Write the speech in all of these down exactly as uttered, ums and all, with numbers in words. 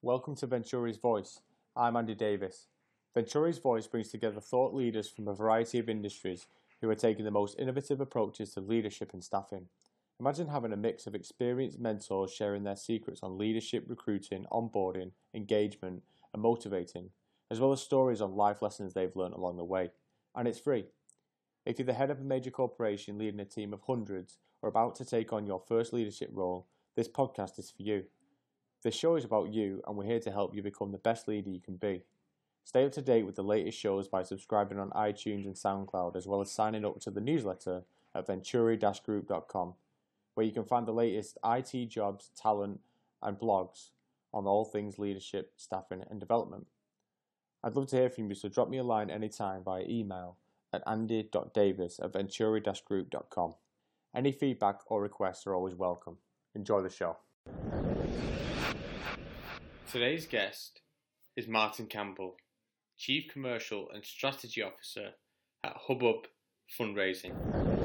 Welcome to Venturi's Voice. I'm Andy Davis. Venturi's Voice brings together thought leaders from a variety of industries who are taking the most innovative approaches to leadership and staffing. Imagine having a mix of experienced mentors sharing their secrets on leadership, recruiting, onboarding, engagement, and motivating, as well as stories on life lessons they've learned along the way. And it's free. If you're the head of a major corporation leading a team of hundreds or about to take on your first leadership role, this podcast is for you. This show is about you, and we're here to help you become the best leader you can be. Stay up to date with the latest shows by subscribing on iTunes and SoundCloud, as well as signing up to the newsletter at venturi dash group dot com, where you can find the latest I T jobs, talent, and blogs on all things leadership, staffing, and development. I'd love to hear from you, so drop me a line anytime via email at andy dot davis at venturi dash group dot com. Any feedback or requests are always welcome. Enjoy the show. Today's guest is Martin Campbell, Chief Commercial and Strategy Officer at Hubhub Fundraising.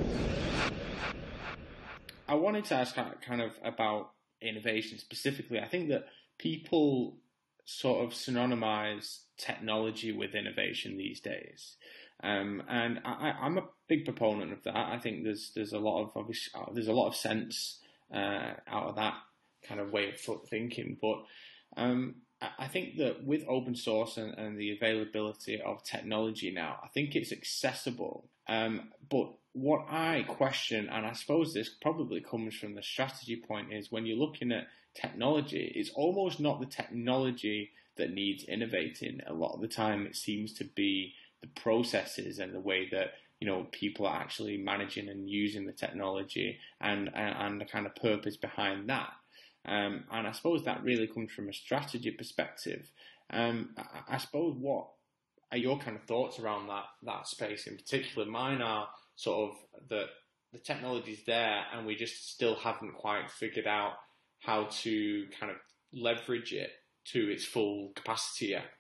I wanted to ask kind of about innovation specifically. I think that people sort of synonymize technology with innovation these days, um, and I, I'm a big proponent of that. I think there's there's a lot of obvious, there's a lot of sense uh, out of that kind of way of thinking, but Um, I think that with open source and, and the availability of technology now, I think it's accessible. Um, but what I question, and I suppose this probably comes from the strategy point, is when you're looking at technology, it's almost not the technology that needs innovating. A lot of the time, it seems to be the processes and the way that you know people are actually managing and using the technology, and and, and the kind of purpose behind that. Um, and I suppose that really comes from a strategy perspective. Um, I, I suppose what are your kind of thoughts around that that space in particular? Mine are sort of that the technology's there and we just still haven't quite figured out how to kind of leverage it to its full capacity yet.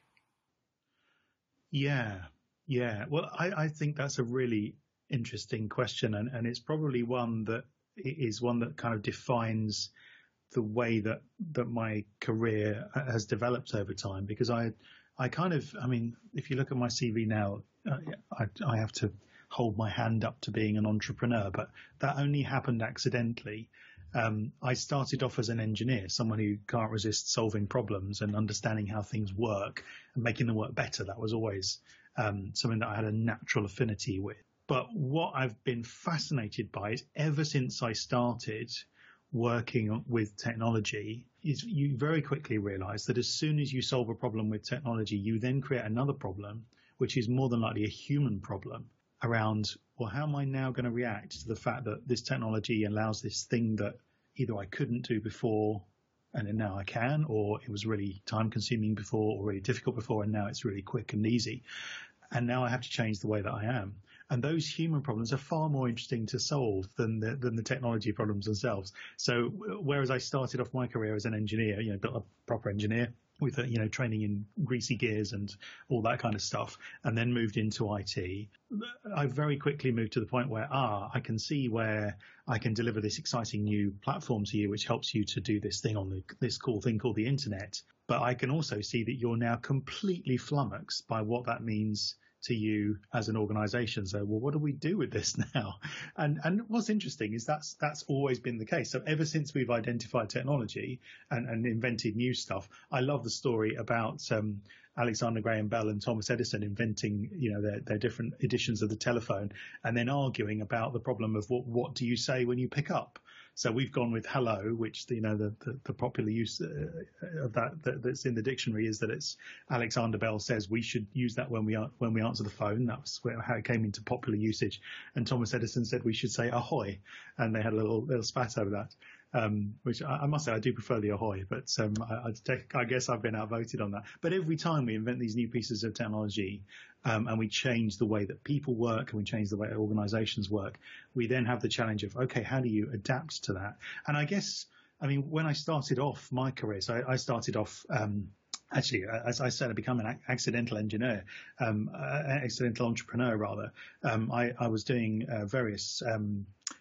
Yeah, yeah. Well, I, I think that's a really interesting question, and, and it's probably one that is one that kind of defines the way that, that my career has developed over time, because I, I kind of, I mean, if you look at my C V now, uh, I, I have to hold my hand up to being an entrepreneur, but that only happened accidentally. Um, I started off as an engineer, someone who can't resist solving problems and understanding how things work and making them work better. That was always um, something that I had a natural affinity with. But what I've been fascinated by is ever since I started working with technology is you very quickly realize that as soon as you solve a problem with technology, you then create another problem, which is more than likely a human problem around, well, how am I now going to react to the fact that this technology allows this thing that either I couldn't do before and then now I can, or it was really time consuming before or really difficult before and now it's really quick and easy. And now I have to change the way that I am. And those human problems are far more interesting to solve than the, than the technology problems themselves. So whereas I started off my career as an engineer, you know, built a proper engineer with, you know, training in greasy gears and all that kind of stuff, and then moved into I T, I very quickly moved to the point where, ah, I can see where I can deliver this exciting new platform to you, which helps you to do this thing on the, this cool thing called the internet. But I can also see that you're now completely flummoxed by what that means to you as an organization. So, well, what do we do with this now? And and what's interesting is that's that's always been the case. So ever since we've identified technology and, and invented new stuff, I love the story about um, Alexander Graham Bell and Thomas Edison inventing, you know, their, their different editions of the telephone and then arguing about the problem of what, what do you say when you pick up? So we've gone with hello, which, you know, the, the, the popular use uh, of that, that that's in the dictionary is that it's Alexander Bell says we should use that when we are, when we answer the phone. That was where, how it came into popular usage. And Thomas Edison said we should say ahoy. And they had a little, little spat over that. Um, which I, I must say I do prefer the ahoy, but um, I, I, take, I guess I've been outvoted on that. But every time we invent these new pieces of technology um, and we change the way that people work and we change the way organizations work, we then have the challenge of, okay, how do you adapt to that? And I guess, I mean, when I started off my career, so I, I started off um, Actually, as I said, I became an accidental engineer, um, uh, accidental entrepreneur rather. Um, I, I was doing uh, various um,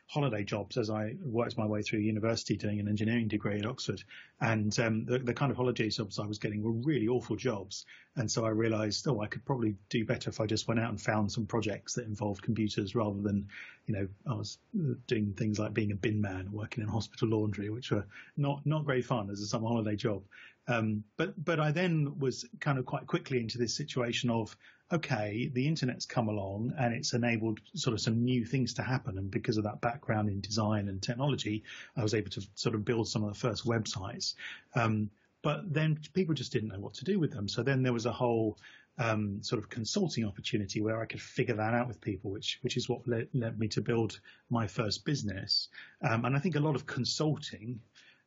holiday jobs as I worked my way through university doing an engineering degree at Oxford. And um, the, the kind of holiday jobs I was getting were really awful jobs. And so I realized, oh, I could probably do better if I just went out and found some projects that involved computers rather than, you know, I was doing things like being a bin man, working in hospital laundry, which were not, not very fun as a summer holiday job. Um, but, but I then was kind of quite quickly into this situation of, okay, the internet's come along and it's enabled sort of some new things to happen. And because of that background in design and technology, I was able to sort of build some of the first websites. Um, but then people just didn't know what to do with them. So then there was a whole um, sort of consulting opportunity where I could figure that out with people, which which is what led, led me to build my first business. Um, and I think a lot of consulting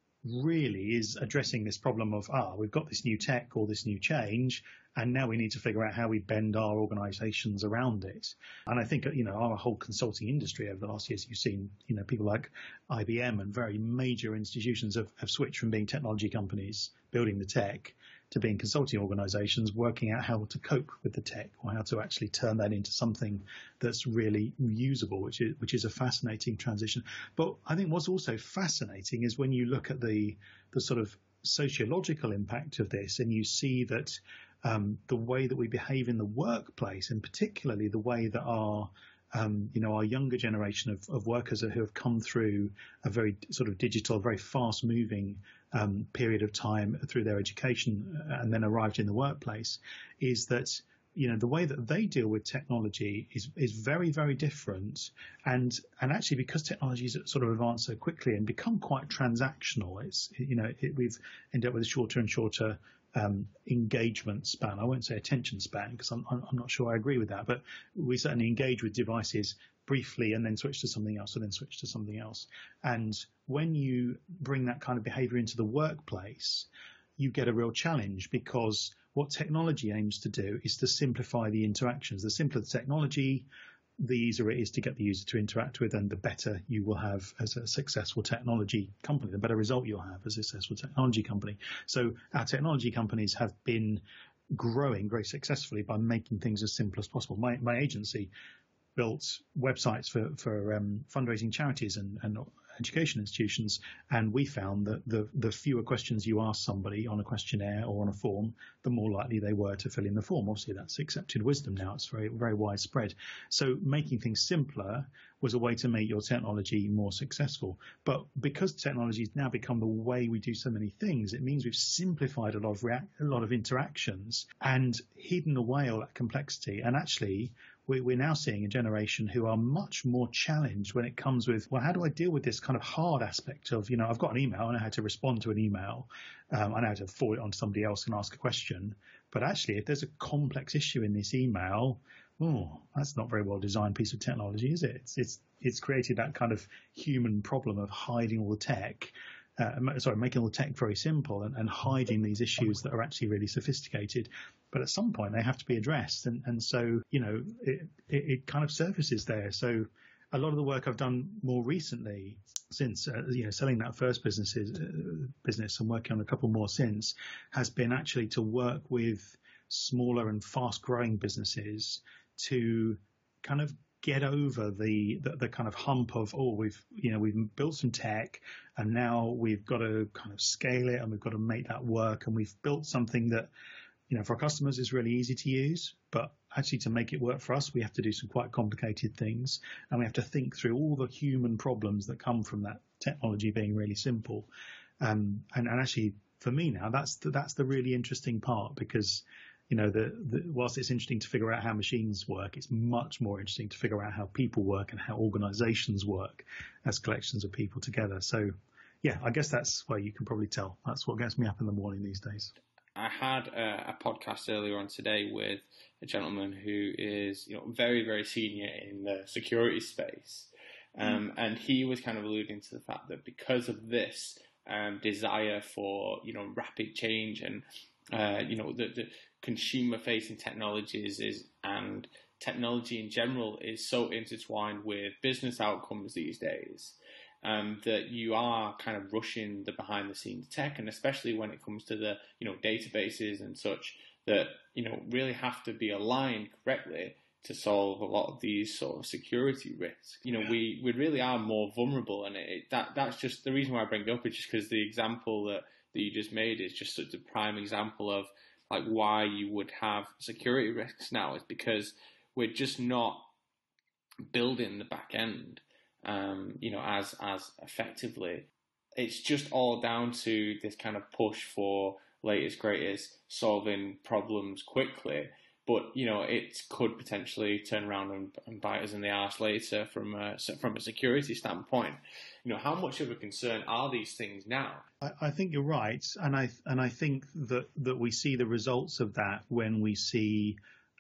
really is addressing this problem of, ah, we've got this new tech or this new change, and now we need to figure out how we bend our organizations around it. And I think, you know, our whole consulting industry over the last years, you've seen, you know, people like I B M and very major institutions have, have switched from being technology companies building the tech to being consulting organizations working out how to cope with the tech or how to actually turn that into something that's really usable, which is, which is a fascinating transition. But I think what's also fascinating is when you look at the, the sort of sociological impact of this and you see that um, the way that we behave in the workplace, and particularly the way that our Um, you know, our younger generation of, of workers who have come through a very sort of digital, very fast moving um, period of time through their education and then arrived in the workplace, is that, you know, the way that they deal with technology is, is very, very different. And, and actually because technologies sort of advance so quickly and become quite transactional, it's, you know, it, we've ended up with a shorter and shorter Um, engagement span. I won't say attention span because I'm, I'm not sure I agree with that, but we certainly engage with devices briefly and then switch to something else and then switch to something else. And when you bring that kind of behavior into the workplace, you get a real challenge because what technology aims to do is to simplify the interactions. The simpler the technology, the easier it is to get the user to interact with, and the better you will have as a successful technology company, the better result you'll have as a successful technology company. So our technology companies have been growing very successfully by making things as simple as possible. My, my agency built websites for, for um, fundraising charities and, and education institutions, and we found that the, the fewer questions you ask somebody on a questionnaire or on a form, the more likely they were to fill in the form. Obviously, that's accepted wisdom now. It's very, very widespread. So making things simpler was a way to make your technology more successful. But because technology has now become the way we do so many things, it means we've simplified a lot of react, a lot of interactions and hidden away all that complexity. And actually, we're now seeing a generation who are much more challenged when it comes with, well, how do I deal with this kind of hard aspect of, you know, I've got an email, I know how to respond to an email, um, I know how to forward it on to somebody else and ask a question. But actually, if there's a complex issue in this email, oh, that's not a very well designed piece of technology, is it? It's, it's, it's created that kind of human problem of hiding all the tech. Uh, sorry, making all the tech very simple and, and hiding these issues that are actually really sophisticated. But at some point they have to be addressed. And, and so, you know, it, it, it kind of surfaces there. So a lot of the work I've done more recently since, uh, you know, selling that first businesses, uh, business and working on a couple more since has been actually to work with smaller and fast growing businesses to kind of get over the, the the kind of hump of, oh, we've, you know, we've built some tech and now we've got to kind of scale it and we've got to make that work. And we've built something that, you know, for our customers is really easy to use, but actually to make it work for us, we have to do some quite complicated things. And we have to think through all the human problems that come from that technology being really simple. Um, and, and actually for me now, that's the, that's the really interesting part because, you know, the, the, whilst it's interesting to figure out how machines work, it's much more interesting to figure out how people work and how organizations work as collections of people together. So, yeah, I guess that's where you can probably tell. That's what gets me up in the morning these days. I had a, a podcast earlier on today with a gentleman who is, you know, very, very senior in the security space. Um, mm. And he was kind of alluding to the fact that because of this um, desire for, you know, rapid change and, uh, you know, the, the consumer-facing technologies is and technology in general is so intertwined with business outcomes these days um, that you are kind of rushing the behind-the-scenes tech, and especially when it comes to the, you know, databases and such that, you know, really have to be aligned correctly to solve a lot of these sort of security risks. You know, we, we really are more vulnerable, and it, that that's just the reason why I bring it up is just because the example that, that you just made is just such a prime example of like why you would have security risks now is because we're just not building the back end, um, you know, as as effectively. It's just all down to this kind of push for latest, greatest, solving problems quickly. But, you know, it could potentially turn around and, and bite us in the arse later from a, from a security standpoint. You know, how much of a concern are these things now? I, I think you're right. And I and I think that, that we see the results of that when we see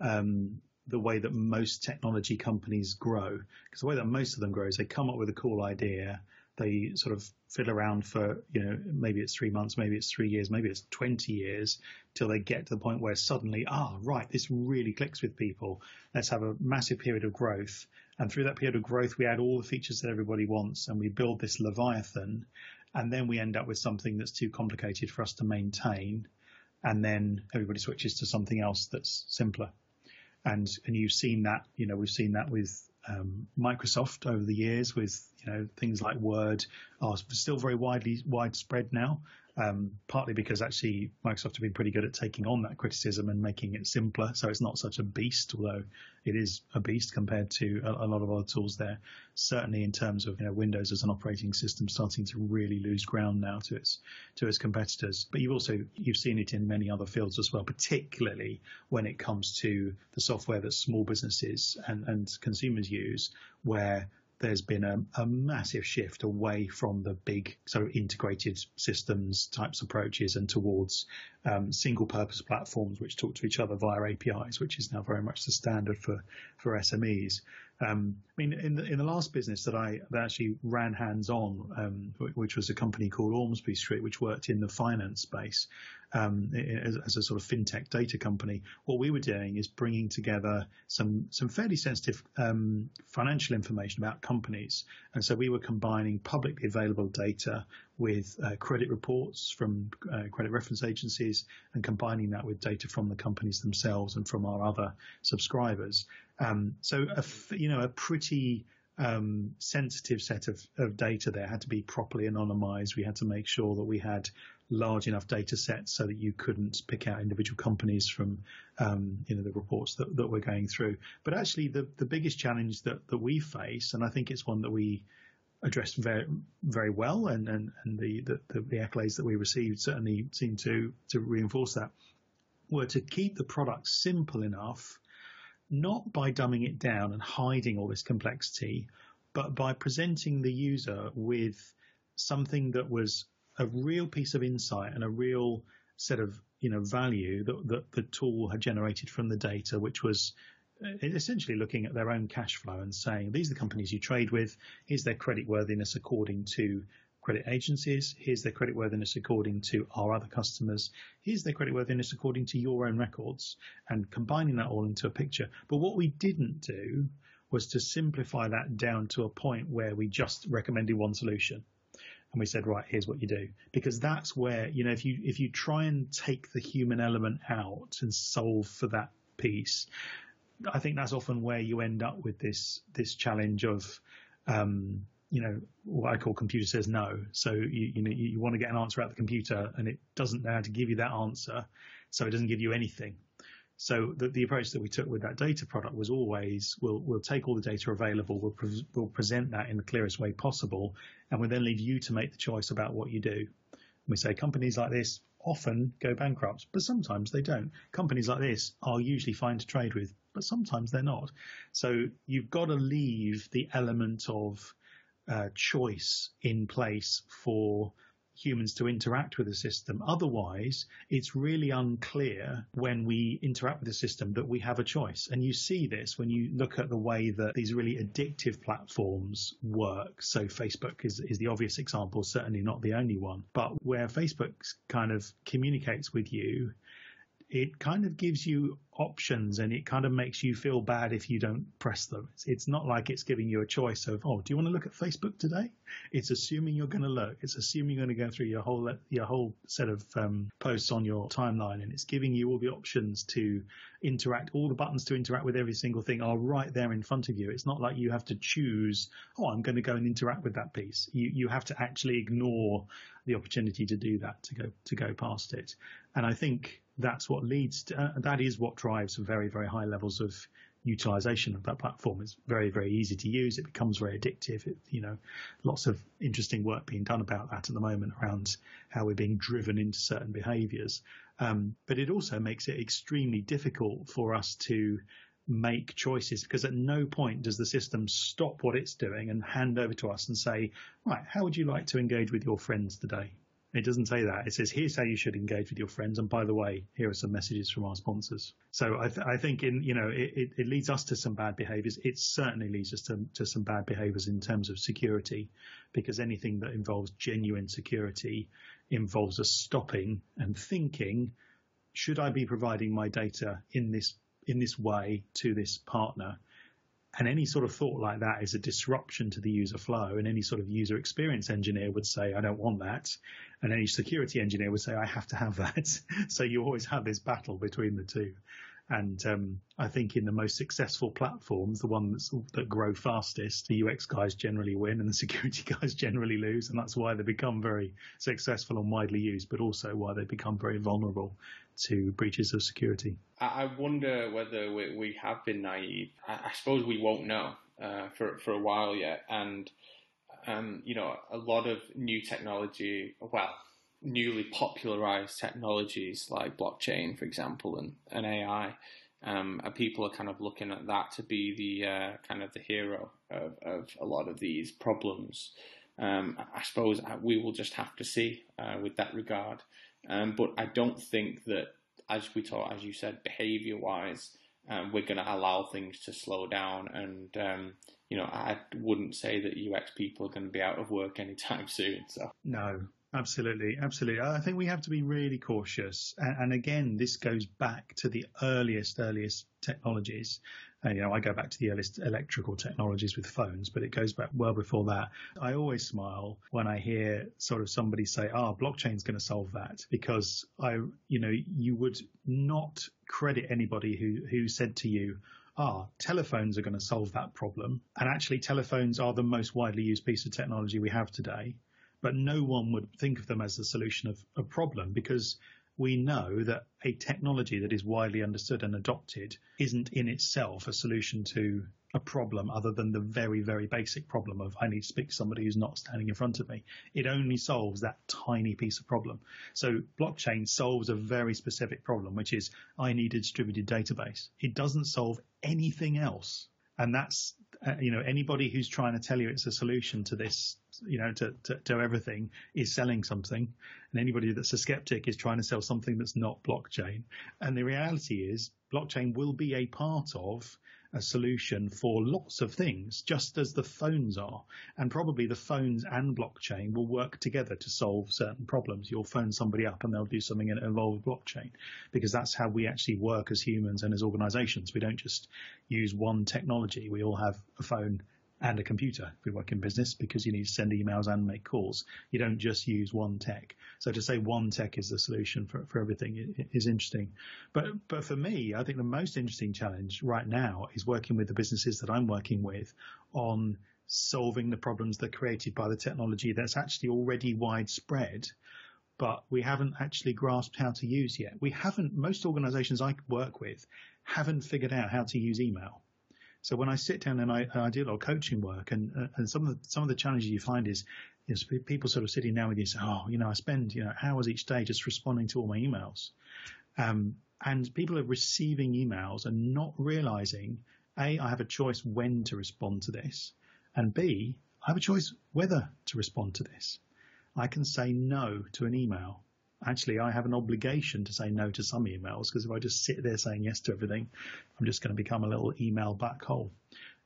um, the way that most technology companies grow. Because the way that most of them grow is they come up with a cool idea. They sort of fiddle around for, you know, maybe it's three months, maybe it's three years, maybe it's twenty years till they get to the point where suddenly, ah, right, this really clicks with people. Let's have a massive period of growth. And through that period of growth, we add all the features that everybody wants and we build this Leviathan. And then we end up with something that's too complicated for us to maintain. And then everybody switches to something else that's simpler. And, and you've seen that, you know, we've seen that with Um, Microsoft over the years with, you know, things like Word are still very widely widespread now, um, partly because actually Microsoft have been pretty good at taking on that criticism and making it simpler. So it's not such a beast, although it is a beast compared to a, a lot of other tools there. Certainly in terms of, you know, Windows as an operating system starting to really lose ground now to its to its competitors. But you've also you've seen it in many other fields as well, particularly when it comes to the software that small businesses and, and consumers use, where there's been a, a massive shift away from the big sort of integrated systems types approaches and towards um, single purpose platforms which talk to each other via A P Is, which is now very much the standard for, for S M Es. Um, I mean, in the, in the last business that I that actually ran hands-on, um, which was a company called Ormsby Street, which worked in the finance space um, as, as a sort of fintech data company, what we were doing is bringing together some some fairly sensitive um, financial information about companies. And so we were combining publicly available data with uh, credit reports from uh, credit reference agencies and combining that with data from the companies themselves and from our other subscribers. Um, so, a, you know, a pretty um, sensitive set of, of data there had to be properly anonymized. We had to make sure that we had large enough data sets so that you couldn't pick out individual companies from, um, you know, the reports that, that we're going through. But actually, the, the biggest challenge that, that we face, and I think it's one that we addressed very, very well, and, and, and the, the, the accolades that we received certainly seem to, to reinforce that, were to keep the product simple enough, not by dumbing it down and hiding all this complexity, but by presenting the user with something that was a real piece of insight and a real set of, you know, value that, that the tool had generated from the data, which was essentially looking at their own cash flow and saying, these are the companies you trade with. Here's their creditworthiness according to credit agencies. Here's their creditworthiness according to our other customers. Here's their creditworthiness according to your own records, and combining that all into a picture. But what we didn't do was to simplify that down to a point where we just recommended one solution. And we said, right, here's what you do. Because that's where, you know, if you if you try and take the human element out and solve for that piece, I think that's often where you end up with this this challenge of, um, you know, what I call computer says no. So you you know you, you want to get an answer out of the computer and it doesn't know how to give you that answer, so it doesn't give you anything. So the, the approach that we took with that data product was always we'll we'll take all the data available, we'll pre- we'll present that in the clearest way possible, and we'll then leave you to make the choice about what you do. And we say companies like this often go bankrupt, but sometimes they don't. Companies like this are usually fine to trade with, but sometimes they're not. So you've got to leave the element of uh, choice in place for humans to interact with the system. Otherwise, it's really unclear when we interact with the system that we have a choice. And you see this when you look at the way that these really addictive platforms work. So Facebook is, is the obvious example, certainly not the only one, but where Facebook kind of communicates with you it kind of gives you options, and it kind of makes you feel bad if you don't press them. It's, it's not like it's giving you a choice of, oh, do you want to look at Facebook today? It's assuming you're going to look. It's assuming you're going to go through your whole your whole set of um, posts on your timeline, and it's giving you all the options to interact. All the buttons to interact with every single thing are right there in front of you. It's not like you have to choose, oh, I'm going to go and interact with that piece. You you have to actually ignore the opportunity to do that, to go to go past it. And I think that's what leads to, uh, that is what drives some very, very high levels of utilization of that platform. It's very, very easy to use. It becomes very addictive. It, you know, lots of interesting work being done about that at the moment around how we're being driven into certain behaviors. Um, but it also makes it extremely difficult for us to make choices, because at no point does the system stop what it's doing and hand over to us and say, right, how would you like to engage with your friends today? It doesn't say that. It says, here's how you should engage with your friends. And by the way, here are some messages from our sponsors. So I, th- I think in, you know, it, it, it leads us to some bad behaviors. It certainly leads us to, to some bad behaviors in terms of security, because anything that involves genuine security involves us stopping and thinking, should I be providing my data in this, in this way to this partner? And any sort of thought like that is a disruption to the user flow. And any sort of user experience engineer would say, I don't want that. And any security engineer would say, I have to have that. So you always have this battle between the two. And um, I think in the most successful platforms, the ones that grow fastest, the U X guys generally win and the security guys generally lose. And that's why they become very successful and widely used, but also why they become very vulnerable to breaches of security. I wonder whether we, we have been naive. I, I suppose we won't know uh, for, for a while yet. And, um, you know, a lot of new technology, well, newly popularized technologies like blockchain, for example, and, and A I, um, and people are kind of looking at that to be the uh, kind of the hero of, of a lot of these problems. Um, I suppose we will just have to see uh, with that regard. Um, but I don't think that, as we talk, as you said, behavior-wise, um, we're going to allow things to slow down. And um, you know, I wouldn't say that U X people are going to be out of work anytime soon. So no. Absolutely, absolutely. I think we have to be really cautious. And, and again, this goes back to the earliest, earliest technologies. And, you know, I go back to the earliest electrical technologies with phones, but it goes back well before that. I always smile when I hear sort of somebody say, ah, oh, blockchain's going to solve that, because I, you know, you would not credit anybody who, who said to you, ah, telephones are going to solve that problem. And actually, telephones are the most widely used piece of technology we have today. But no one would think of them as the solution of a problem, because we know that a technology that is widely understood and adopted isn't in itself a solution to a problem other than the very, very basic problem of I need to speak to somebody who's not standing in front of me. It only solves that tiny piece of problem. So blockchain solves a very specific problem, which is I need a distributed database. It doesn't solve anything else. And that's, uh, you know, anybody who's trying to tell you it's a solution to this, you know, to, to, to everything is selling something. And anybody that's a skeptic is trying to sell something that's not blockchain. And the reality is blockchain will be a part of a solution for lots of things, just as the phones are. And probably the phones and blockchain will work together to solve certain problems. You'll phone somebody up and they'll do something and it involves blockchain, because that's how we actually work as humans and as organizations. We don't just use one technology. We all have a phone and a computer if we work in business, because you need to send emails and make calls. You don't just use one tech. So to say one tech is the solution for, for everything is interesting. But but for me, I think the most interesting challenge right now is working with the businesses that I'm working with on solving the problems that are created by the technology that's actually already widespread, but we haven't actually grasped how to use yet. We haven't, most organizations I work with haven't figured out how to use email. So when I sit down and I, I do a lot of coaching work, and uh, and some of the, some of the challenges you find is, is people sort of sitting down with you and say, oh, you know, I spend you know hours each day just responding to all my emails, um, and people are receiving emails and not realizing, A, I have a choice when to respond to this, and B, I have a choice whether to respond to this. I can say no to an email. Actually, I have an obligation to say no to some emails, because if I just sit there saying yes to everything, I'm just going to become a little email black hole.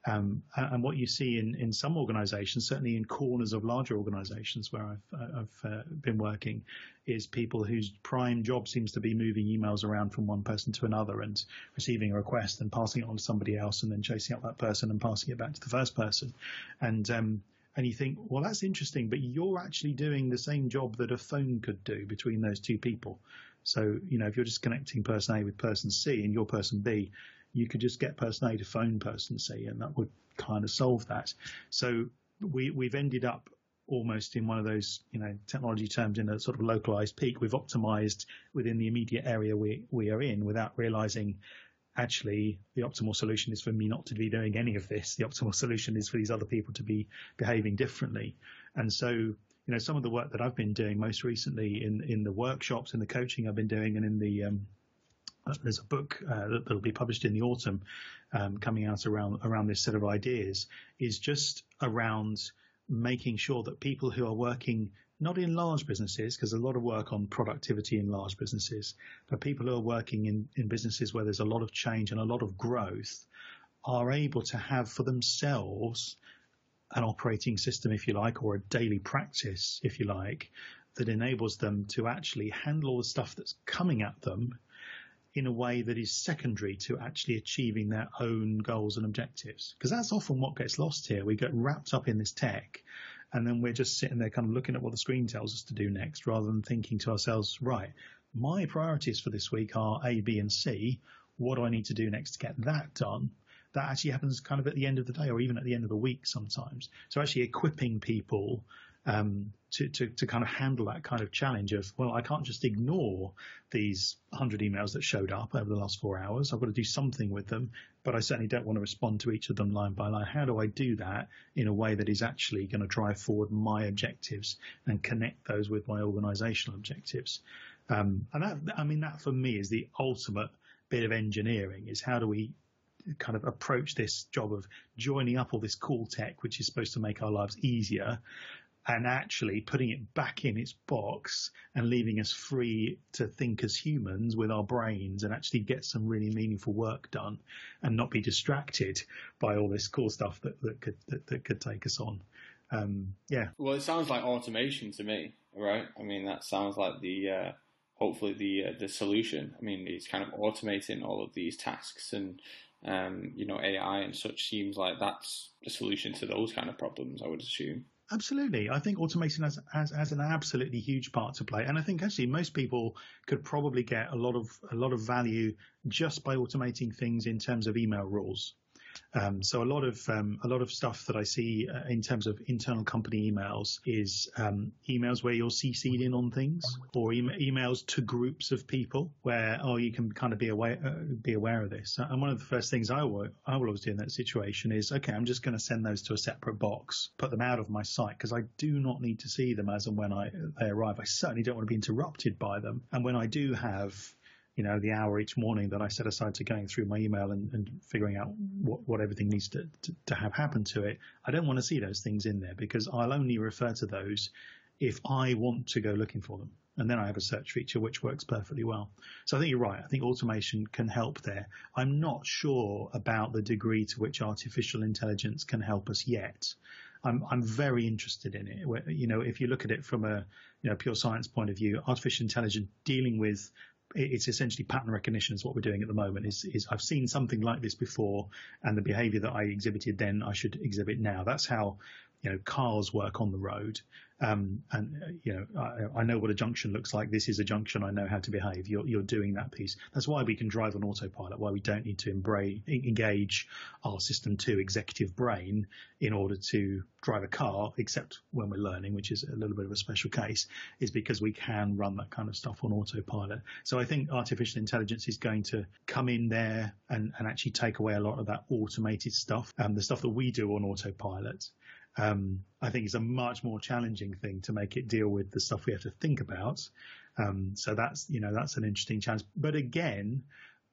Um, and what you see in, in some organizations, certainly in corners of larger organizations where I've, I've uh, been working, is people whose prime job seems to be moving emails around from one person to another and receiving a request and passing it on to somebody else and then chasing up that person and passing it back to the first person. And, um, and you think, well, that's interesting, but you're actually doing the same job that a phone could do between those two people. So, you know, if you're just connecting person A with person C and you're person B, you could just get person A to phone person C, and that would kind of solve that. So we, we've ended up almost in one of those, you know, technology terms in a sort of localized peak. We've optimized within the immediate area we, we are in without realizing actually the optimal solution is for me not to be doing any of this. The optimal solution is for these other people to be behaving differently. And so, you know, some of the work that I've been doing most recently in, in the workshops and the coaching I've been doing and in the, um, there's a book uh, that will be published in the autumn um, coming out around around this set of ideas, is just around making sure that people who are working not in large businesses, because there's a lot of work on productivity in large businesses, but people who are working in, in businesses where there's a lot of change and a lot of growth are able to have for themselves an operating system, if you like, or a daily practice, if you like, that enables them to actually handle all the stuff that's coming at them in a way that is secondary to actually achieving their own goals and objectives. Because that's often what gets lost here. We get wrapped up in this tech, and then we're just sitting there kind of looking at what the screen tells us to do next, rather than thinking to ourselves, right, my priorities for this week are A, B, and C. What do I need to do next to get that done? That actually happens kind of at the end of the day or even at the end of the week sometimes. So actually equipping people Um, to, to, to kind of handle that kind of challenge of, well, I can't just ignore these one hundred emails that showed up over the last four hours. I've got to do something with them, but I certainly don't want to respond to each of them line by line. How do I do that in a way that is actually going to drive forward my objectives and connect those with my organizational objectives? Um, and that, I mean, that for me is the ultimate bit of engineering, is how do we kind of approach this job of joining up all this cool tech, which is supposed to make our lives easier, and actually putting it back in its box and leaving us free to think as humans with our brains and actually get some really meaningful work done and not be distracted by all this cool stuff that, that could that, that could take us on. Um, yeah. Well, it sounds like automation to me, right? I mean, that sounds like the uh, hopefully the uh, the solution. I mean, it's kind of automating all of these tasks, and um, you know, A I and such seems like that's the solution to those kind of problems, I would assume. Absolutely. I think automation has, has, has an absolutely huge part to play. And I think actually most people could probably get a lot of a lot of value just by automating things in terms of email rules. Um, so a lot of um, a lot of stuff that I see uh, in terms of internal company emails is um, emails where you're C C'd in on things, or e- emails to groups of people where oh you can kind of be aware uh, be aware of this. And one of the first things I will I will always do in that situation is okay, I'm just going to send those to a separate box, put them out of my sight because I do not need to see them as and when I they arrive. I certainly don't want to be interrupted by them. And when I do have you know, the hour each morning that I set aside to going through my email and, and figuring out what, what everything needs to, to, to have happen to it, I don't want to see those things in there because I'll only refer to those if I want to go looking for them. And then I have a search feature which works perfectly well. So I think you're right. I think automation can help there. I'm not sure about the degree to which artificial intelligence can help us yet. I'm, I'm very interested in it. Where, you know, if you look at it from a you know pure science point of view, artificial intelligence dealing with it's essentially pattern recognition is what we're doing at the moment is, is I've seen something like this before and the behavior that I exhibited then I should exhibit now. That's how, you know, cars work on the road. Um, and, uh, you know, I, I know what a junction looks like. This is a junction. I know how to behave. You're, you're doing that piece. That's why we can drive on autopilot, why we don't need to embrace, engage our system two executive brain in order to drive a car, except when we're learning, which is a little bit of a special case, is because we can run that kind of stuff on autopilot. So I think artificial intelligence is going to come in there and, and actually take away a lot of that automated stuff, um, the stuff that we do on autopilot. Um, I think it's a much more challenging thing to make it deal with the stuff we have to think about. Um, so that's, you know, that's an interesting challenge. But again,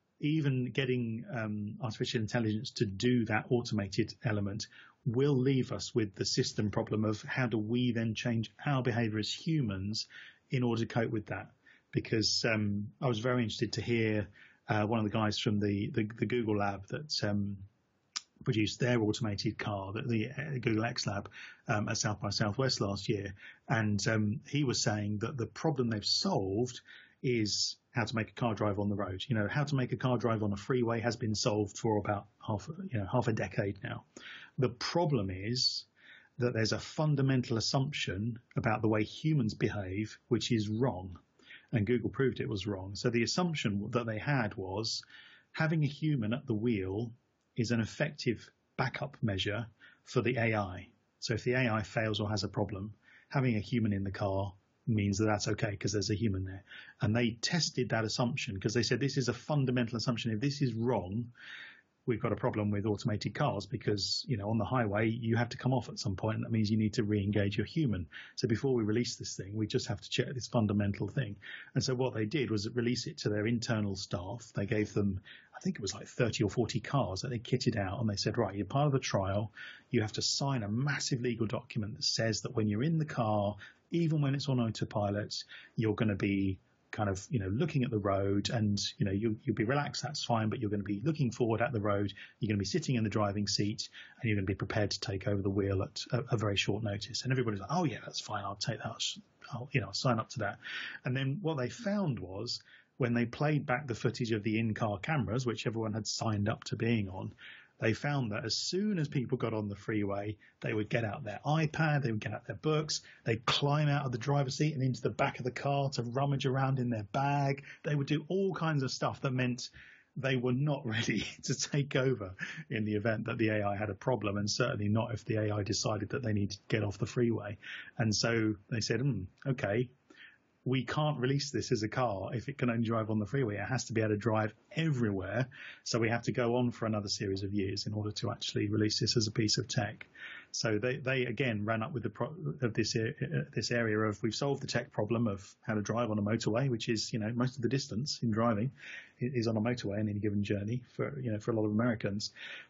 even getting um, artificial intelligence to do that automated element will leave us with the system problem of how do we then change our behavior as humans in order to cope with that? Because um, I was very interested to hear uh, one of the guys from the, the, the Google lab that um, produced their automated car, the, the uh, Google X Lab, um, at South by Southwest last year. And um, he was saying that the problem they've solved is how to make a car drive on the road. You know, how to make a car drive on a freeway has been solved for about half, you know, half a decade now. The problem is that there's a fundamental assumption about the way humans behave, which is wrong. And Google proved it was wrong. So the assumption that they had was having a human at the wheel is an effective backup measure for the A I. So if the A I fails or has a problem, having a human in the car means that that's okay because there's a human there. And they tested that assumption because they said this is a fundamental assumption. If this is wrong, we've got a problem with automated cars because, you know, on the highway, you have to come off at some point. And that means you need to re-engage your human. So before we release this thing, we just have to check this fundamental thing. And so what they did was release it to their internal staff. They gave them, I think it was like thirty or forty cars that they kitted out. And they said, right, you're part of the trial. You have to sign a massive legal document that says that when you're in the car, even when it's on autopilot, you're going to be kind of, you know, looking at the road and, you know, you, you'll be relaxed, that's fine, but you're going to be looking forward at the road. You're going to be sitting in the driving seat and you're going to be prepared to take over the wheel at a, a very short notice. And everybody's like, oh yeah, that's fine. I'll take that. I'll, you know, I'll sign up to that. And then what they found was when they played back the footage of the in-car cameras, which everyone had signed up to being on, they found that as soon as people got on the freeway, they would get out their iPad, they would get out their books, they'd climb out of the driver's seat and into the back of the car to rummage around in their bag. They would do all kinds of stuff that meant they were not ready to take over in the event that the A I had a problem, and certainly not if the A I decided that they needed to get off the freeway. And so they said, hmm, okay, we can't release this as a car if it can only drive on the freeway. It has to be able to drive everywhere. So we have to go on for another series of years in order to actually release this as a piece of tech. So they, they again ran up with the pro- of this uh, this area of we've solved the tech problem of how to drive on a motorway, which is, you know, most of the distance in driving is on a motorway in any given journey for, you know, for a lot of Americans.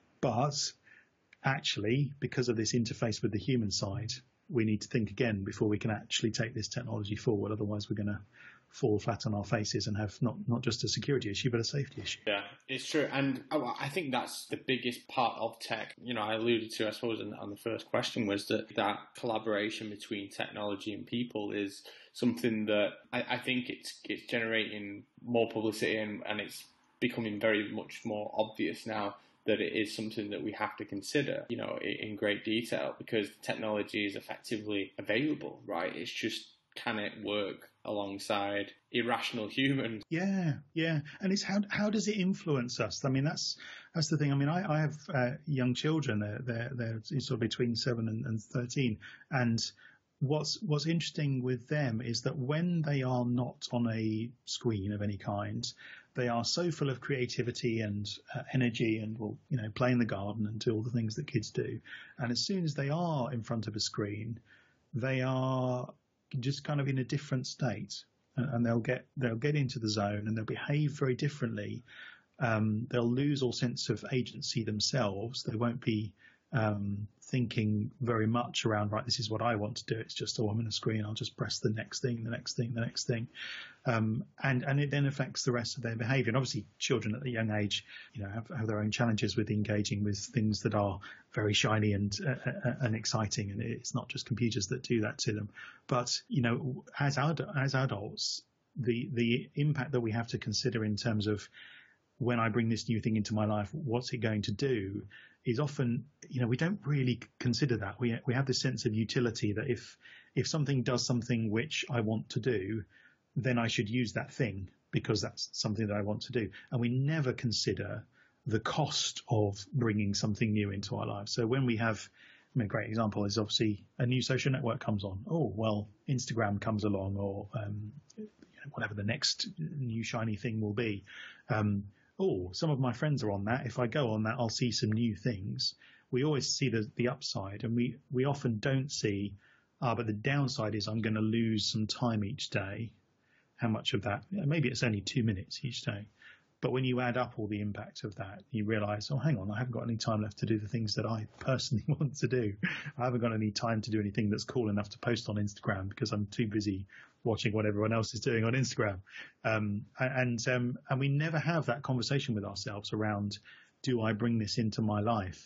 But actually, because of this interface with the human side, we need to think again before we can actually take this technology forward. Otherwise, we're going to fall flat on our faces and have not, not just a security issue, but a safety issue. Yeah, it's true. And I think that's the biggest part of tech. You know, I alluded to, I suppose, on the first question was that that collaboration between technology and people is something that I, I think it's it's generating more publicity and, and it's becoming very much more obvious now that it is something that we have to consider, you know, in great detail because technology is effectively available, right? It's just, can it work alongside irrational humans? Yeah, yeah. And it's how how does it influence us? I mean, that's that's the thing. I mean, I, I have uh, young children. They're, they're, they're sort of between seven and, and thirteen. And what's what's interesting with them is that when they are not on a screen of any kind, they are so full of creativity and uh, energy and will, you know, play in the garden and do all the things that kids do. And as soon as they are in front of a screen, they are just kind of in a different state, and, and they'll get they'll get into the zone and they'll behave very differently. Um, they'll lose all sense of agency themselves. They won't be um, thinking very much around, right, this is what I want to do. It's just, oh, I'm in a screen. I'll just press the next thing, the next thing, the next thing. Um, and, and it then affects the rest of their behavior. And obviously children at a young age, you know, have, have their own challenges with engaging with things that are very shiny and, uh, and exciting. And it's not just computers that do that to them. But, you know, as ad- as adults, the, the impact that we have to consider in terms of when I bring this new thing into my life, what's it going to do, is often, you know, we don't really consider that. We we have this sense of utility that if if something does something which I want to do, then I should use that thing because that's something that I want to do. And we never consider the cost of bringing something new into our lives. So when we have, I mean, a great example is obviously a new social network comes on. Oh, well, Instagram comes along or um, you know, whatever the next new shiny thing will be. Um, oh, some of my friends are on that. If I go on that, I'll see some new things. We always see the, the upside, and we, we often don't see, ah, but the downside is I'm going to lose some time each day. How much of that? Maybe it's only two minutes each day. But when you add up all the impact of that, you realize, oh, hang on, I haven't got any time left to do the things that I personally want to do. I haven't got any time to do anything that's cool enough to post on Instagram because I'm too busy watching what everyone else is doing on Instagram. Um, and, um, and we never have that conversation with ourselves around, do I bring this into my life?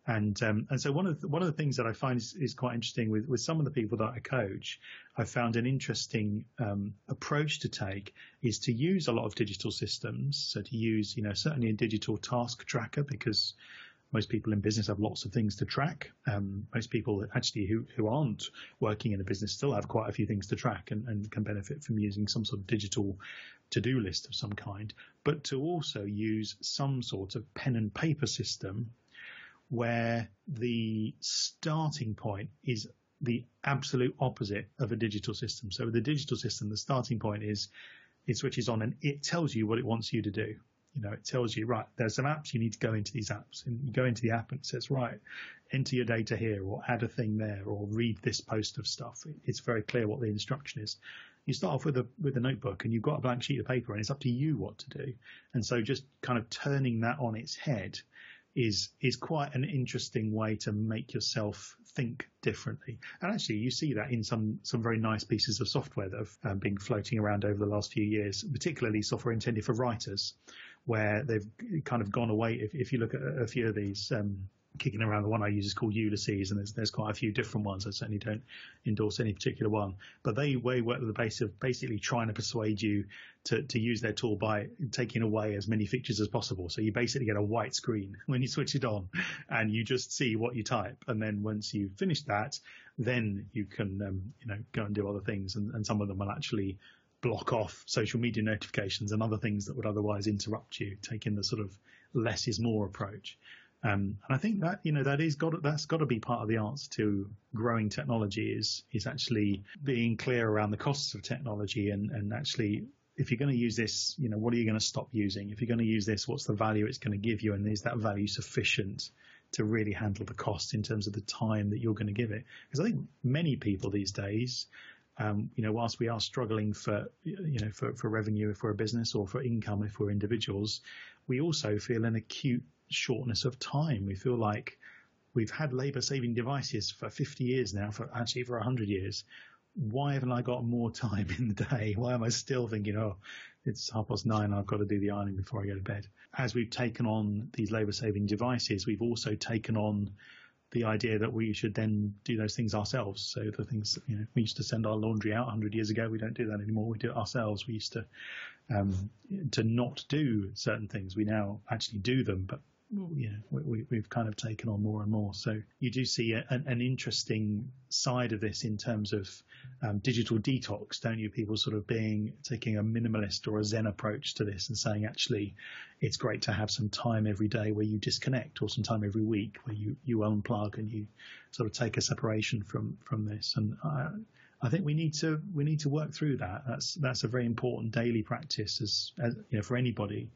And um, and so one of the, one of the things that I find is, is quite interesting with, with some of the people that I coach, I found an interesting um, approach to take is to use a lot of digital systems. So to use, you know, certainly a digital task tracker, because most people in business have lots of things to track. Um, most people actually who, who aren't working in a business still have quite a few things to track and, and can benefit from using some sort of digital to-do list of some kind, but to also use some sort of pen and paper system where the starting point is the absolute opposite of a digital system. So with the digital system, the starting point is it switches on and it tells you what it wants you to do. You know, it tells you, right, there's some apps, you need to go into these apps. And you go into the app and it says, right, enter your data here or add a thing there or read this post of stuff. It's very clear what the instruction is. You start off with a with a notebook and you've got a blank sheet of paper and it's up to you what to do. And so just kind of turning that on its head is is quite an interesting way to make yourself think differently. And actually, you see that in some some very nice pieces of software that have um, been floating around over the last few years, particularly software intended for writers, where they've kind of gone away. If, if you look at a few of these um, kicking around, the one I use is called Ulysses, and there's there's quite a few different ones. I certainly don't endorse any particular one, but they, they work with the base of basically trying to persuade you to, to use their tool by taking away as many features as possible. So you basically get a white screen when you switch it on, and you just see what you type. And then once you've finished that, then you can um, you know go and do other things, and, and some of them will actually block off social media notifications and other things that would otherwise interrupt you, taking the sort of less is more approach. Um, and I think that, you know, that is got, that's got to be part of the answer to growing technology is, is actually being clear around the costs of technology and, and actually, if you're going to use this, you know, what are you going to stop using? If you're going to use this, what's the value it's going to give you? And is that value sufficient to really handle the cost in terms of the time that you're going to give it? Because I think many people these days, um, you know, whilst we are struggling for, you know, for, for revenue if we're a business or for income if we're individuals, we also feel an acute shortness of time. We feel like we've had labor saving devices for fifty years now, for actually for one hundred years. Why haven't I got more time in the day? Why am I still thinking, oh, it's half past nine, I've got to do the ironing before I go to bed? As we've taken on these labor saving devices, we've also taken on the idea that we should then do those things ourselves. So the things, you know, we used to send our laundry out one hundred years ago. We don't do that anymore. We do it ourselves. We used to um, to not do certain things. We now actually do them, but you know, we, we've kind of taken on more and more. So you do see a, an, an interesting side of this in terms of um, digital detox, don't you? People sort of being taking a minimalist or a Zen approach to this and saying, actually, it's great to have some time every day where you disconnect, or some time every week where you, you unplug and you sort of take a separation from, from this. And I, I think we need to we need to work through that. That's that's a very important daily practice as, as you know, for anybody.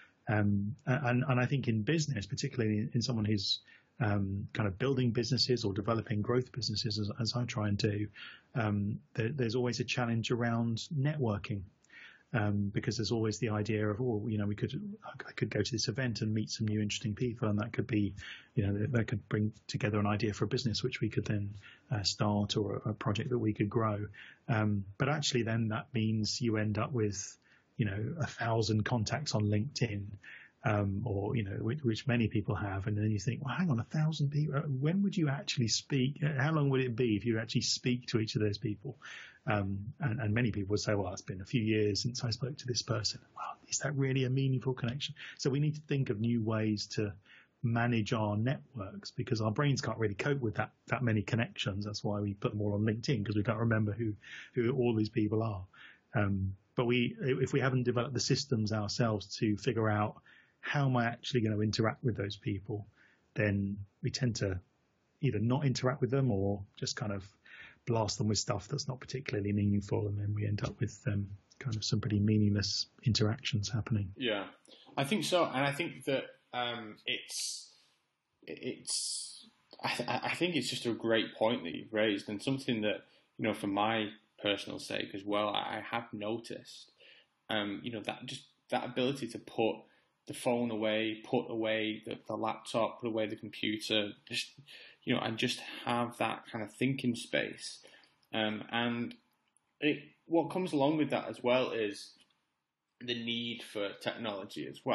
Um, and, and I think in business, particularly in, in someone who's um, kind of building businesses or developing growth businesses, as, as I try and do, um, there, there's always a challenge around networking, um, because there's always the idea of, oh, you know, we could I could go to this event and meet some new interesting people, and that could be, you know, that could bring together an idea for a business which we could then uh, start, or a, a project that we could grow. Um, but actually, then that means you end up with, you know, a thousand contacts on LinkedIn, um, or, you know, which, which many people have. And then you think, well, hang on, a thousand people, when would you actually speak? How long would it be if you actually speak to each of those people? Um, and, and many people would say, well, it's been a few years since I spoke to this person. Wow, is that really a meaningful connection? So we need to think of new ways to manage our networks, because our brains can't really cope with that, that many connections. That's why we put them all on LinkedIn, because we can't remember who, who all these people are. Um, But we, if we haven't developed the systems ourselves to figure out how am I actually going to interact with those people, then we tend to either not interact with them or just kind of blast them with stuff that's not particularly meaningful, and then we end up with um, kind of some pretty meaningless interactions happening. Yeah, I think so, and I think that um, it's it's I, th- I think it's just a great point that you've raised, and something that, you know, for my personal sake as well, I have noticed, um, you know, that just that ability to put the phone away, put away the, the laptop, put away the computer, just, you know, and just have that kind of thinking space. Um, and it, what comes along with that as well is the need for technology as well.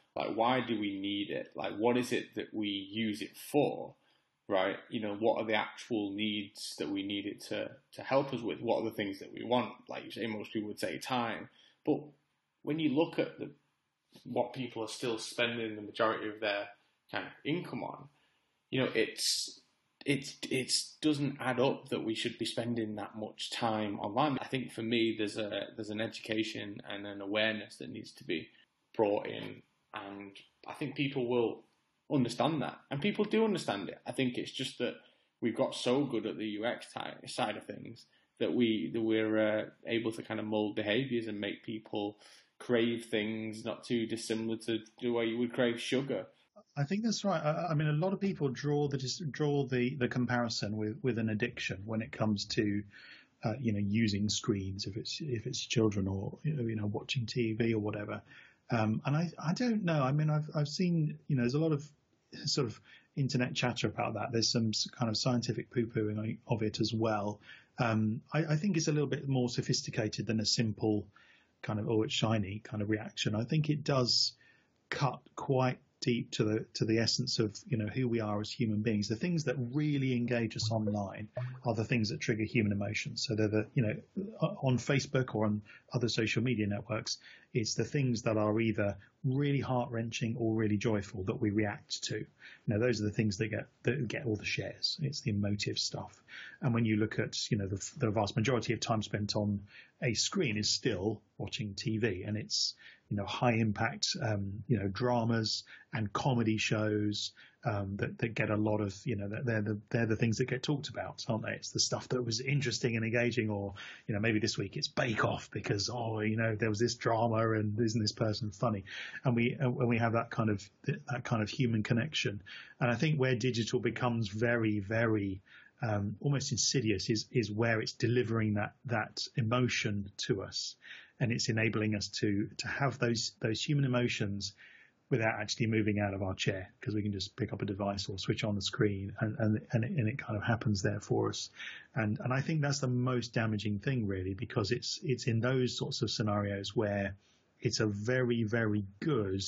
Like, why do we need it? Like, what is it that we use it for? Right? You know, what are the actual needs that we need it to, to help us with? What are the things that we want? Like you say, most people would say time. But when you look at the, what people are still spending the majority of their kind of income on, you know, it's it's it doesn't add up that we should be spending that much time online. I think for me, there's a there's an education and an awareness that needs to be brought in, and I think people will understand that, and people do understand it. I think it's just that we've got so good at the U X side of things that we that we're uh, able to kind of mold behaviors and make people crave things not too dissimilar to the way you would crave sugar. I think that's right. I, I mean, a lot of people draw the draw the, the comparison with, with an addiction when it comes to uh, you know using screens, if it's if it's children, or you know watching T V or whatever. Um, and I I don't know. I mean, I've I've seen you know there's a lot of sort of internet chatter about that. There's some kind of scientific poo-pooing of it as well. Um, I, I think it's a little bit more sophisticated than a simple kind of, oh, it's shiny kind of reaction. I think it does cut quite deep to the to the essence of you know who we are as human beings. The things that really engage us online are the things that trigger human emotions. So they're the you know on Facebook or on other social media networks, it's the things that are either really heart-wrenching or really joyful that we react to. Now those are the things that get that get all the shares. It's the emotive stuff. And when you look at you know the, the vast majority of time spent on a screen is still watching T V, and it's you know high impact um, you know dramas and comedy shows um, that that get a lot of you know they're the they're the things that get talked about, aren't they? It's the stuff that was interesting and engaging, or you know maybe this week it's Bake Off because oh you know there was this drama and isn't this person funny, and we and we have that kind of that kind of human connection. And I think where digital becomes very very um, almost insidious is is where it's delivering that that emotion to us, and it's enabling us to to have those those human emotions without actually moving out of our chair, because we can just pick up a device or switch on the screen and and and it, and it kind of happens there for us. And and I think that's the most damaging thing really, because it's it's in those sorts of scenarios where it's a very very good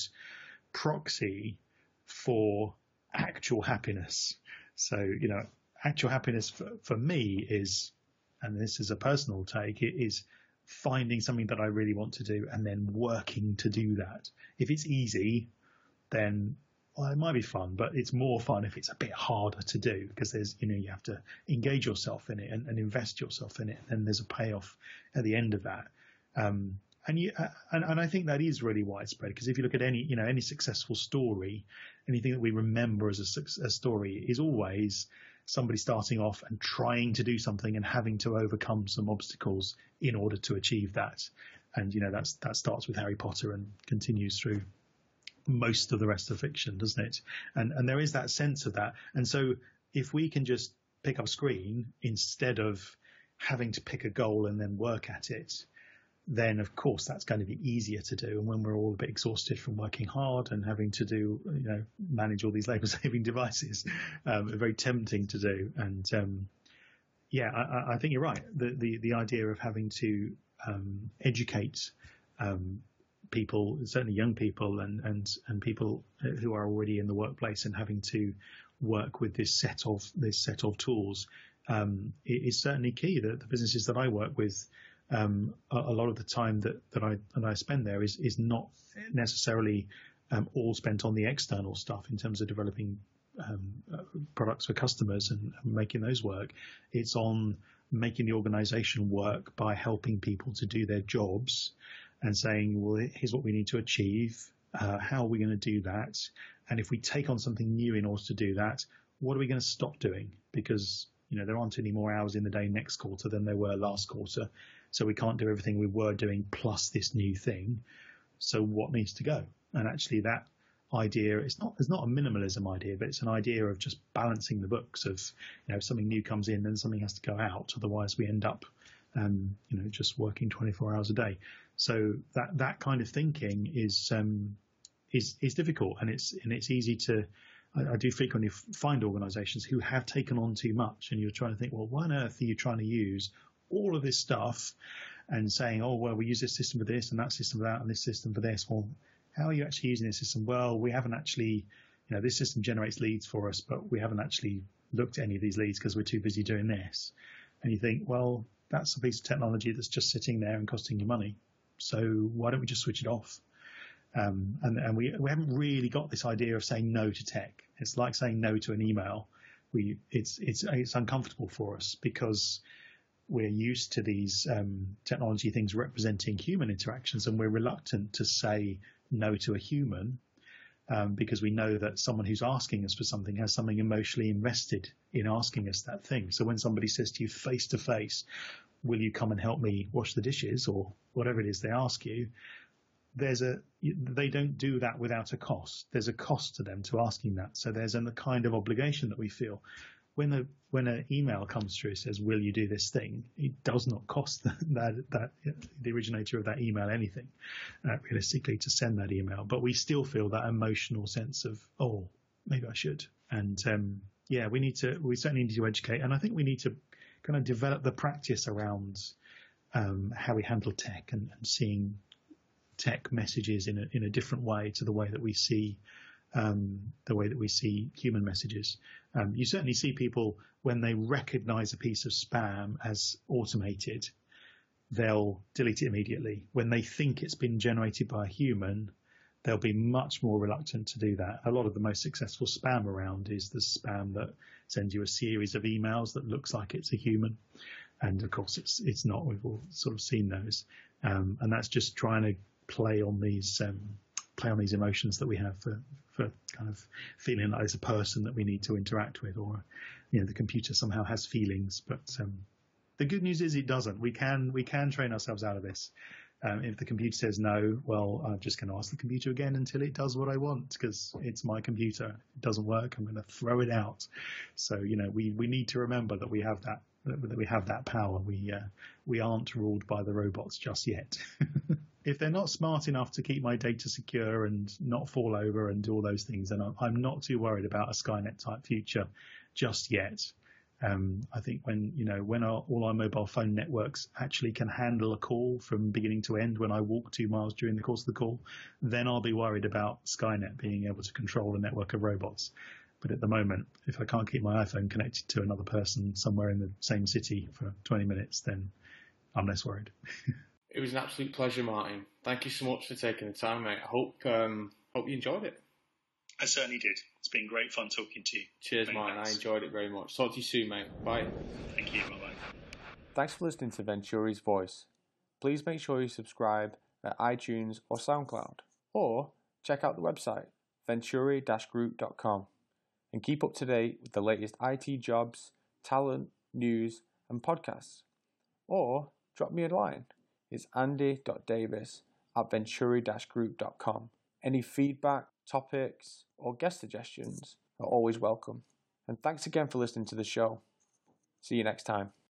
proxy for actual happiness. So you know actual happiness for, for me is, and this is a personal take, it is finding something that I really want to do and then working to do that. If it's easy, then well, it might be fun, but it's more fun if it's a bit harder to do, because there's, you know, you have to engage yourself in it and, and invest yourself in it. And there's a payoff at the end of that. Um, and you, uh, and, and I think that is really widespread, because if you look at any, you know, any successful story, anything that we remember as a, a story is always somebody starting off and trying to do something and having to overcome some obstacles in order to achieve that. And, you know, that's, that starts with Harry Potter and continues through most of the rest of fiction, doesn't it? And, and there is that sense of that. And so if we can just pick up a screen instead of having to pick a goal and then work at it, then of course that's going to be easier to do. And when we're all a bit exhausted from working hard and having to do, you know, manage all these labor saving devices, um, very tempting to do. And, um, yeah, I, I think you're right. The, the, the idea of having to, um, educate, um, people, certainly young people and, and, and people who are already in the workplace and having to work with this set of, this set of tools, um, is certainly key. The, the businesses that I work with, Um, a, a lot of the time that, that I that I spend there is is not necessarily um, all spent on the external stuff in terms of developing um, uh, products for customers and, and making those work. It's on making the organization work by helping people to do their jobs and saying, well, here's what we need to achieve. Uh, how are we going to do that? And if we take on something new in order to do that, what are we going to stop doing? Because, you know, there aren't any more hours in the day next quarter than there were last quarter. So we can't do everything we were doing plus this new thing. So what needs to go? And actually that idea, it's not, it's not a minimalism idea, but it's an idea of just balancing the books of, you know, if something new comes in, then something has to go out. Otherwise we end up, um, you know, just working twenty-four hours a day. So that, that kind of thinking is, um, is, is difficult, and it's, and it's easy to, I, I do frequently find organizations who have taken on too much, and you're trying to think, well, why on earth are you trying to use all of this stuff and saying, oh, well, we use this system for this and that system for that and this system for this? Well, how are you actually using this system? Well, we haven't actually, you know, this system generates leads for us, but we haven't actually looked at any of these leads because we're too busy doing this. And you think, well, that's a piece of technology that's just sitting there and costing you money. So why don't we just switch it off? Um, and and we, we haven't really got this idea of saying no to tech. It's like saying no to an email. We it's it's it's uncomfortable for us because we're used to these um, technology things representing human interactions, and we're reluctant to say no to a human um, because we know that someone who's asking us for something has something emotionally invested in asking us that thing. So when somebody says to you face to face, will you come and help me wash the dishes, or whatever it is they ask you, there's a they don't do that without a cost. There's a cost to them to asking that. So there's a kind of obligation that we feel. When a when an email comes through says, will you do this thing, it does not cost that that, that the originator of that email anything, uh, realistically, to send that email. But we still feel that emotional sense of, oh, maybe I should. And um, yeah, we need to we certainly need to educate, and I think we need to kind of develop the practice around um, how we handle tech and, and seeing tech messages in a in a different way to the way that we see um, the way that we see human messages. Um, you certainly see people when they recognize a piece of spam as automated, they'll delete it immediately. When they think it's been generated by a human, they'll be much more reluctant to do that. A lot of the most successful spam around is the spam that sends you a series of emails that looks like it's a human. And of course, it's it's not. We've all sort of seen those. Um, and that's just trying to play on these um, play on these emotions that we have for, for kind of feeling like there's a person that we need to interact with, or you know the computer somehow has feelings. But um, the good news is it doesn't. We can we can train ourselves out of this. Um, if the computer says no, well, I'm just going to ask the computer again until it does what I want, because it's my computer. If it doesn't work, I'm going to throw it out. So you know we we need to remember that we have that that we have that power. We uh, we aren't ruled by the robots just yet. If they're not smart enough to keep my data secure and not fall over and do all those things, then I'm not too worried about a Skynet type future just yet. Um, I think when, you know, when our, all our mobile phone networks actually can handle a call from beginning to end, when I walk two miles during the course of the call, then I'll be worried about Skynet being able to control a network of robots. But at the moment, if I can't keep my iPhone connected to another person somewhere in the same city for twenty minutes, then I'm less worried. It was an absolute pleasure, Martin. Thank you so much for taking the time, mate. I hope um, hope you enjoyed it. I certainly did. It's been great fun talking to you. Cheers, Many Martin. Thanks. I enjoyed it very much. Talk to you soon, mate. Bye. Thank you. Bye-bye. Thanks for listening to Venturi's Voice. Please make sure you subscribe at iTunes or SoundCloud, or check out the website, venturi dash group dot com, and keep up to date with the latest I T jobs, talent, news, and podcasts. Or drop me a line. It's andy.davis at venturi dash group dot com. Any feedback, topics, or guest suggestions are always welcome. And thanks again for listening to the show. See you next time.